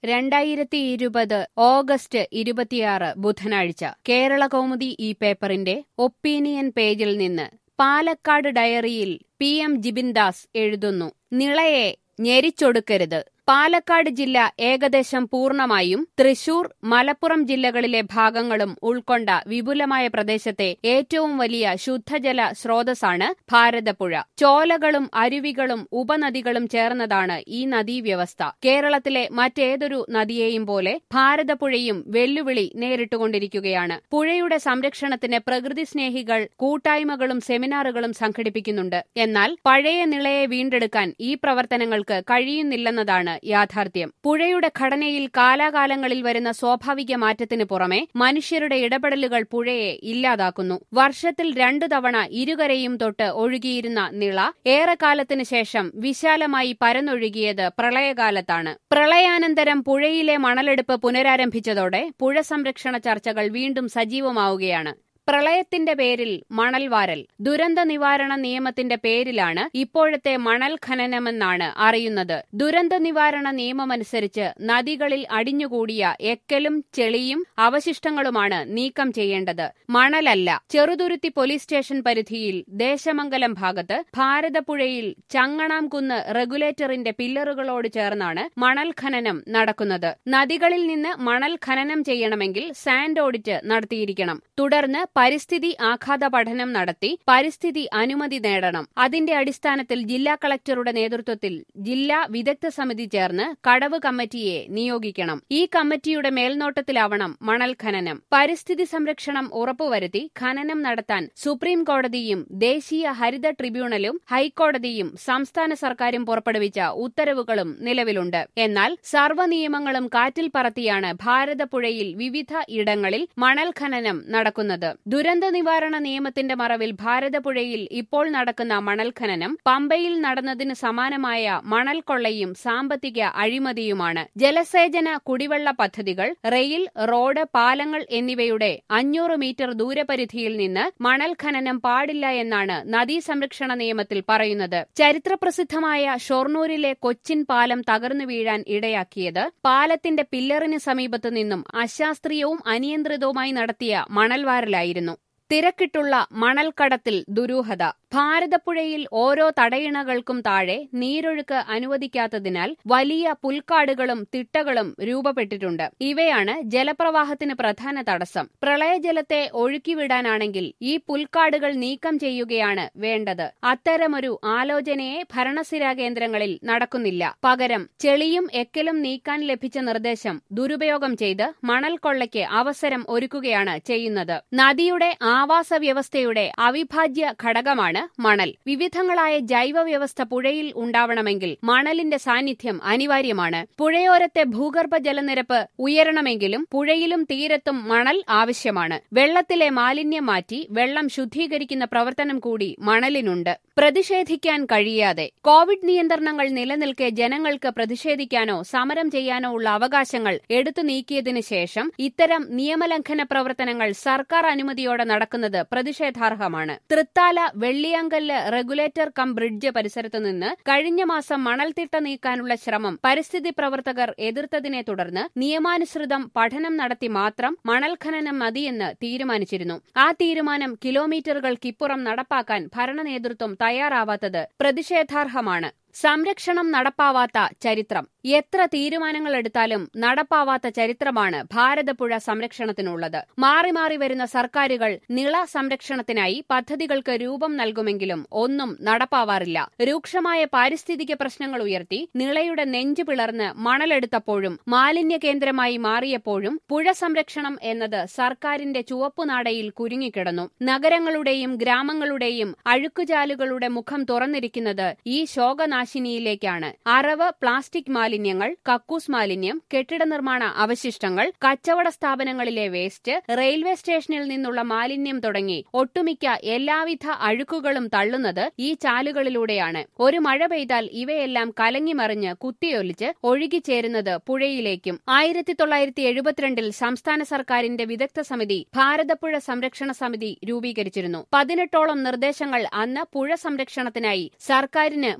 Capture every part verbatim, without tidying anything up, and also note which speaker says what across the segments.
Speaker 1: രണ്ടായിരത്തി ഇരുപത് ഓഗസ്റ്റ് ഇരുപത്തിയാറ് ബുധനാഴ്ച കേരളകൗമുദി ഈ പേപ്പറിന്റെ ഒപ്പീനിയൻ പേജിൽ നിന്ന് പാലക്കാട് ഡയറിയിൽ പി എം ജിബിൻദാസ് എഴുതുന്നു. നിളയെ ഞെരിച്ചൊടുക്കരുത്. പാലക്കാട് ജില്ല ഏകദേശം പൂർണ്ണമായും തൃശൂർ, മലപ്പുറം ജില്ലകളിലെ ഭാഗങ്ങളും ഉൾക്കൊണ്ട വിപുലമായ പ്രദേശത്തെ ഏറ്റവും വലിയ ശുദ്ധജല സ്രോതസ്സാണ് ഭാരതപ്പുഴ. ചോലകളും അരുവികളും ഉപനദികളും ചേർന്നതാണ് ഈ നദീവ്യവസ്ഥ. കേരളത്തിലെ മറ്റേതൊരു നദിയെയും പോലെ ഭാരതപ്പുഴയും വെല്ലുവിളി നേരിട്ടുകൊണ്ടിരിക്കുകയാണ്. പുഴയുടെ സംരക്ഷണത്തിന് പ്രകൃതി സ്നേഹികൾ കൂട്ടായ്മകളും സെമിനാറുകളും സംഘടിപ്പിക്കുന്നുണ്ട്. എന്നാൽ പഴയ നിളയെ വീണ്ടെടുക്കാൻ ഈ പ്രവർത്തനങ്ങൾക്ക് കഴിയുന്നില്ലെന്നതാണ് യാഥാർത്ഥ്യം. പുഴയുടെ ഘടനയിൽ കാലാകാലങ്ങളിൽ വരുന്ന സ്വാഭാവിക മാറ്റത്തിന് പുറമെ മനുഷ്യരുടെ ഇടപെടലുകൾ പുഴയെ ഇല്ലാതാക്കുന്നു. വർഷത്തിൽ രണ്ടു തവണ ഇരുകരയും തൊട്ട് ഒഴുകിയിരുന്ന നിള ഏറെക്കാലത്തിന് ശേഷം വിശാലമായി പരന്നൊഴുകിയത് പ്രളയകാലത്താണ്. പ്രളയാനന്തരം പുഴയിലെ മണലെടുപ്പ് പുനരാരംഭിച്ചതോടെ പുഴ സംരക്ഷണ ചർച്ചകൾ വീണ്ടും സജീവമാവുകയാണ്. പ്രളയത്തിന്റെ പേരിൽ മണൽവാരൽ. ദുരന്ത നിവാരണ നിയമത്തിന്റെ പേരിലാണ് ഇപ്പോഴത്തെ മണൽ ഖനനമെന്നാണ് അറിയുന്നത്. ദുരന്ത നിവാരണ നിയമമനുസരിച്ച് നദികളിൽ അടിഞ്ഞുകൂടിയ എക്കലും ചെളിയും അവശിഷ്ടങ്ങളുമാണ് നീക്കം ചെയ്യേണ്ടത്, മണലല്ല. ചെറുതുരുത്തി പോലീസ് സ്റ്റേഷൻ പരിധിയിൽ ദേശമംഗലം ഭാഗത്ത് ഭാരതപ്പുഴയിൽ ചങ്ങണാംകുന്ന് റെഗുലേറ്ററിന്റെ പില്ലറുകളോട് ചേർന്നാണ് മണൽ ഖനനം നടക്കുന്നത്. നദികളിൽ നിന്ന് മണൽ ഖനനം ചെയ്യണമെങ്കിൽ സാൻഡ് ഓഡിറ്റ് നടത്തിയിരിക്കണം. തുടർന്ന് പരിസ്ഥിതി ആഘാത പഠനം നടത്തി പരിസ്ഥിതി അനുമതി നേടണം. അതിന്റെ അടിസ്ഥാനത്തിൽ ജില്ലാ കളക്ടറുടെ നേതൃത്വത്തിൽ ജില്ലാ വിദഗ്ധ സമിതി ചേർന്ന് കടവ് കമ്മിറ്റിയെ നിയോഗിക്കണം. ഈ കമ്മിറ്റിയുടെ മേൽനോട്ടത്തിലാവണം മണൽ ഖനനം. പരിസ്ഥിതി സംരക്ഷണം ഉറപ്പുവരുത്തി ഖനനം നടത്താൻ സുപ്രീം കോടതിയും ദേശീയ ഹരിത ട്രിബ്യൂണലും ഹൈക്കോടതിയും സംസ്ഥാന സർക്കാരും പുറപ്പെടുവിച്ച ഉത്തരവുകളും നിലവിലുണ്ട്. എന്നാൽ സർവ്വ നിയമങ്ങളും കാറ്റിൽ പറത്തിയാണ് ഭാരതപ്പുഴയിൽ വിവിധ ഇടങ്ങളിൽ മണൽ ഖനനം നടക്കുന്നത്. ദുരന്ത നിവാരണ നിയമത്തിന്റെ മറവിൽ ഭാരതപ്പുഴയിൽ ഇപ്പോൾ നടക്കുന്ന മണൽ ഖനനം പമ്പയിൽ നടന്നതിന് സമാനമായ മണൽ കൊള്ളയും സാമ്പത്തിക അഴിമതിയുമാണ്. ജലസേചന, കുടിവെള്ള പദ്ധതികൾ, റെയിൽ, റോഡ്, പാലങ്ങൾ എന്നിവയുടെ അഞ്ഞൂറ് മീറ്റർ ദൂരപരിധിയിൽ നിന്ന് മണൽ ഖനനം പാടില്ല എന്നാണ് നദീ സംരക്ഷണ നിയമത്തിൽ പറയുന്നത്. ചരിത്രപ്രസിദ്ധമായ ഷൊർണൂരിലെ കൊച്ചിൻ പാലം തകർന്നു വീഴാൻ ഇടയാക്കിയത് പാലത്തിന്റെ പില്ലറിന് സമീപത്തു നിന്നും അശാസ്ത്രീയവും അനിയന്ത്രിതവുമായി നടത്തിയ മണൽവാരലായിരുന്നു. തിരക്കിട്ടുള്ള മണൽക്കടത്തിൽ ദുരൂഹത. ഭാരതപ്പുഴയിൽ ഓരോ തടയിണകൾക്കും താഴെ നീരൊഴുക്ക് അനുവദിക്കാത്തതിനാൽ വലിയ പുൽക്കാടുകളും തിട്ടകളും രൂപപ്പെട്ടിട്ടുണ്ട്. ഇവയാണ് ജലപ്രവാഹത്തിന് പ്രധാന തടസ്സം. പ്രളയജലത്തെ ഒഴുക്കിവിടാനാണെങ്കിൽ ഈ പുൽക്കാടുകൾ നീക്കം ചെയ്യുകയാണ് വേണ്ടത്. അത്തരമൊരു ആലോചനയെ ഭരണസിരാ കേന്ദ്രങ്ങളിൽ നടക്കുന്നില്ല. പകരം ചെളിയും എക്കലും നീക്കാൻ ലഭിച്ച നിർദ്ദേശം ദുരുപയോഗം ചെയ്ത് മണൽ കൊള്ളയ്ക്ക് അവസരം ഒരുക്കുകയാണ് ചെയ്യുന്നത്. നദിയുടെ ആവാസ വ്യവസ്ഥയുടെ അവിഭാജ്യ ഘടകമാണ് മണൽ. വിവിധങ്ങളായ ജൈവ വ്യവസ്ഥ പുഴയിൽ ഉണ്ടാവണമെങ്കിൽ മണലിന്റെ സാന്നിധ്യം അനിവാര്യമാണ്. പുഴയോരത്തെ ഭൂഗർഭ ജലനിരപ്പ് ഉയരണമെങ്കിലും പുഴയിലും തീരത്തും മണൽ ആവശ്യമാണ്. വെള്ളത്തിലെ മാലിന്യം മാറ്റി വെള്ളം ശുദ്ധീകരിക്കുന്ന പ്രവർത്തനം കൂടി മണലിനുണ്ട്. പ്രതിഷേധിക്കാൻ കഴിയാതെ. കോവിഡ് നിയന്ത്രണങ്ങൾ നിലനിൽക്കെ ജനങ്ങൾക്ക് പ്രതിഷേധിക്കാനോ സമരം ചെയ്യാനോ ഉള്ള അവകാശങ്ങൾ എടുത്തു നീക്കിയതിനു ശേഷം ഇത്തരം നിയമലംഘന പ്രവർത്തനങ്ങൾ സർക്കാർ അനുമതിയോടെ നടക്കുന്നത് പ്രതിഷേധാർഹമാണ്. Thrithala Velliyankallu regulator cum bridge പരിസരത്തുനിന്ന് കഴിഞ്ഞ മാസം മണൽത്തിട്ട നീക്കാനുള്ള ശ്രമം പരിസ്ഥിതി പ്രവർത്തകർ എതിർത്തതിനെ തുടർന്ന് നിയമാനുസൃതം പഠനം നടത്തി മാത്രം മണൽ ഖനനം മതിയെന്ന് തീരുമാനിച്ചിരുന്നു. ആ തീരുമാനം കിലോമീറ്ററുകൾക്കിപ്പുറം നടപ്പാക്കാൻ ഭരണ നേതൃത്വം തയ്യാറാവാത്തത് പ്രതിഷേധാർഹമാണ്. സംരക്ഷണം നടപ്പാവാത്ത ചരിത്രം. എത്ര തീരുമാനങ്ങൾ എടുത്താലും നടപ്പാവാത്ത ചരിത്രമാണ് ഭാരതപ്പുഴ സംരക്ഷണത്തിനുള്ളത്. മാറി മാറി വരുന്ന സർക്കാരുകൾ നിള സംരക്ഷണത്തിനായി പദ്ധതികൾക്ക് രൂപം നൽകുമെങ്കിലും ഒന്നും നടപ്പാവാറില്ല. രൂക്ഷമായ പാരിസ്ഥിതിക പ്രശ്നങ്ങൾ ഉയർത്തി നിളയുടെ നെഞ്ചു പിളർന്ന് മണലെടുത്തപ്പോഴും മാലിന്യ കേന്ദ്രമായി മാറിയപ്പോഴും പുഴ സംരക്ഷണം എന്നത് സർക്കാരിന്റെ ചുവപ്പുനാടയിൽ കുരുങ്ങിക്കിടന്നു. നഗരങ്ങളുടെയും ഗ്രാമങ്ങളുടെയും അഴുക്കുചാലുകളുടെ മുഖം തുറന്നിരിക്കുന്നത് ഈ ശോകനാശിനിയിലേക്കാണ്. അറവ്, പ്ലാസ്റ്റിക് മാലിന്യങ്ങൾ, കക്കൂസ് മാലിന്യം, കെട്ടിട നിർമ്മാണ അവശിഷ്ടങ്ങൾ, കച്ചവട സ്ഥാപനങ്ങളിലെ വേസ്റ്റ്, റെയിൽവേ സ്റ്റേഷനിൽ നിന്നുള്ള മാലിന്യം തുടങ്ങി ഒട്ടുമിക്ക എല്ലാവിധ അഴുക്കുകളും തള്ളുന്നത് ഈ ചാലുകളിലൂടെയാണ്. ഒരു മഴ പെയ്താൽ ഇവയെല്ലാം കലങ്ങിമറിഞ്ഞ് കുത്തിയൊലിച്ച് ഒഴുകിച്ചേരുന്നത് പുഴയിലേക്കും. ആയിരത്തി തൊള്ളായിരത്തി എഴുപത്തിരണ്ടിൽ സംസ്ഥാന സർക്കാരിന്റെ വിദഗ്ധ സമിതി ഭാരതപ്പുഴ സംരക്ഷണ സമിതി രൂപീകരിച്ചിരുന്നു. പതിനെട്ടോളം നിർദ്ദേശങ്ങൾ അന്ന് പുഴ സംരക്ഷണത്തിനായി സർക്കാരിന് മുന്നിൽ വെച്ചിരുന്നു.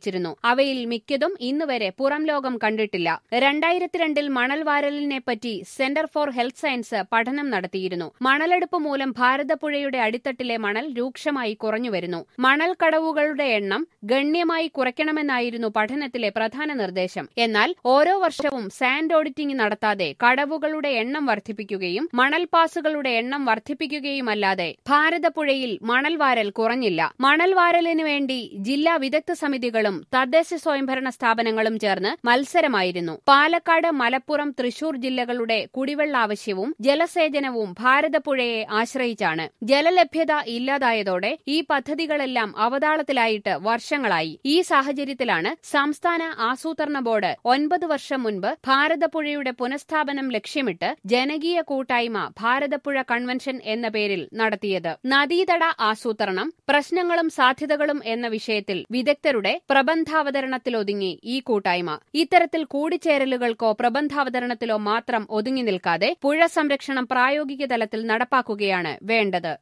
Speaker 1: വെച്ചിരുന്നു. അവയിൽ മിക്കതും ഇന്നുവരെ പുറം ലോകം കണ്ടിട്ടില്ല. രണ്ടായിരത്തിരണ്ടിൽ മണൽ വാരലിനെപ്പറ്റി സെന്റർ ഫോർ ഹെൽത്ത് സയൻസ് പഠനം നടത്തിയിരുന്നു. മണലെടുപ്പ് മൂലം ഭാരതപ്പുഴയുടെ അടിത്തട്ടിലെ മണൽ രൂക്ഷമായി കുറഞ്ഞുവരുന്നു. മണൽ കടവുകളുടെ എണ്ണം ഗണ്യമായി കുറയ്ക്കണമെന്നായിരുന്നു പഠനത്തിലെ പ്രധാന നിർദ്ദേശം. എന്നാൽ ഓരോ വർഷവും സാൻഡ് ഓഡിറ്റിംഗ് നടത്താതെ കടവുകളുടെ എണ്ണം വർദ്ധിപ്പിക്കുകയും മണൽ പാസുകളുടെ എണ്ണം വർദ്ധിപ്പിക്കുകയുമല്ലാതെ ഭാരതപ്പുഴയിൽ മണൽ വാരൽ കുറഞ്ഞില്ല. മണൽ വാരലിനു വേണ്ടി ജില്ലാ വിദഗ്ധ സമിതികളും തദ്ദേശ സ്വയംഭരണ സ്ഥാപനങ്ങളും ചേർന്ന് മത്സരമായിരുന്നു. പാലക്കാട്, മലപ്പുറം, തൃശൂർ ജില്ലകളുടെ കുടിവെള്ള ആവശ്യവും ജലസേചനവും ഭാരതപ്പുഴയെ ആശ്രയിച്ചാണ്. ജലലഭ്യത ഇല്ലാതായതോടെ ഈ പദ്ധതികളെല്ലാം അവതാളത്തിലായിട്ട് വർഷങ്ങളായി. ഈ സാഹചര്യത്തിലാണ് സംസ്ഥാന ആസൂത്രണ ബോർഡ് ഒൻപത് വർഷം മുൻപ് ഭാരതപ്പുഴയുടെ പുനഃസ്ഥാപനം ലക്ഷ്യമിട്ട് ജനകീയ കൂട്ടായ്മ ഭാരതപ്പുഴ കൺവെൻഷൻ എന്ന പേരിൽ നടത്തിയത്. നദീതട ആസൂത്രണം, പ്രശ്നങ്ങളും സാധ്യതകളും എന്ന വിഷയത്തിൽ വിദഗ്ധരുടെ പ്രബന്ധാവതരണത്തിലൊതുങ്ങി ഈ കൂട്ടായ്മ. ഇത്തരത്തിൽ കൂടിച്ചേരലുകൾക്കോ പ്രബന്ധാവതരണത്തിലോ മാത്രം ഒതുങ്ങി നിൽക്കാതെ പുഴ സംരക്ഷണം പ്രായോഗിക തലത്തിൽ നടപ്പാക്കുകയാണ് വേണ്ടത്.